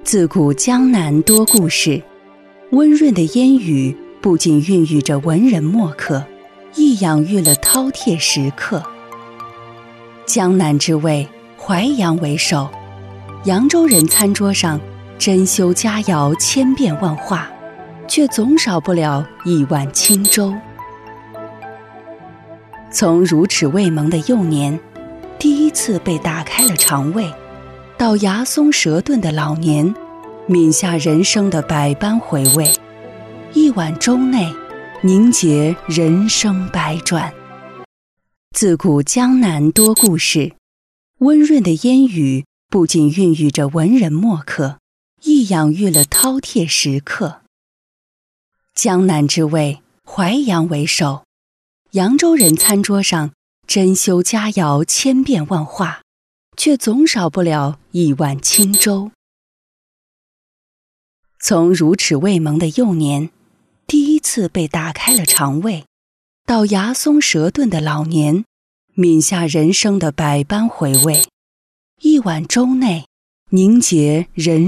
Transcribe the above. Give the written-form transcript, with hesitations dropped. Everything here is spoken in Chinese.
自古江南多故事，温润的烟雨不仅孕育着文人墨客，亦养育了饕餮食客。江南之味，淮扬为首。扬州人餐桌上珍馐佳肴千变万化，却总少不了一碗清粥。从乳齿未萌的幼年，第一次被打开了肠胃，到牙松舌钝的老年，抿下人生的百般回味，一碗粥内凝结人生百转。自古江南多故事，温润的烟雨不仅孕育着文人墨客，亦养育了饕餮食客。江南之味，淮扬为首。扬州人餐桌上珍馐佳肴千变万化，却总少不了一碗清粥。从乳齿未萌的幼年，第一次被打开了肠胃，到牙松舌钝的老年，抿下人生的百般回味，一碗粥内凝结人